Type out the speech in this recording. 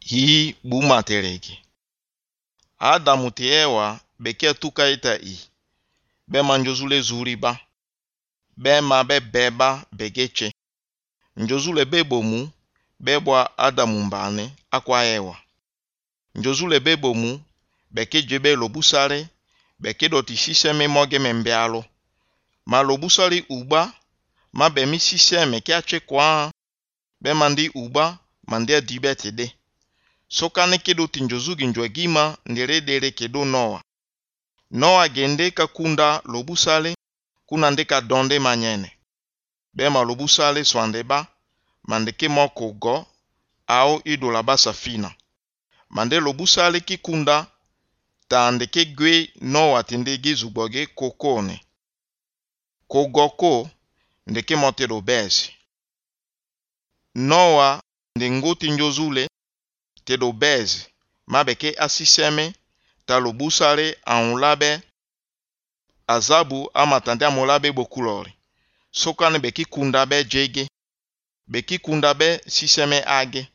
Hii bumatereki. Adamu te Ewa beke tuka ita I. Be manjozule zuriba. Be ma be beba begeche. Njozule bebomu bebwa Adamu mbane akwa Ewa. Njozule bebomu beke jebe lobusare beke doti siseme moge membealo. Ma lobusari uba ma bemi siseme kiache kwa be mandi uba mandia dibete de. Sokane kedo tinjozugi njwegima nderedere kedo Noa. Noa gende kakunda lobusale kuna ndeka donde manyene. Bema lobusale swandeba mandeke moko go au idolaba safina. Mande lobusale kikunda ta ndeke gwe Noa tindegi zuboge kokone. Kogoko ndeke mote dobezi. Noa ndengoti njozule te dobezi mabeke asiseme ta lobusale aunlabe azabu amatande amolabe bokulori. Sokane beki kunda be jege. Beki kunda be siseme age.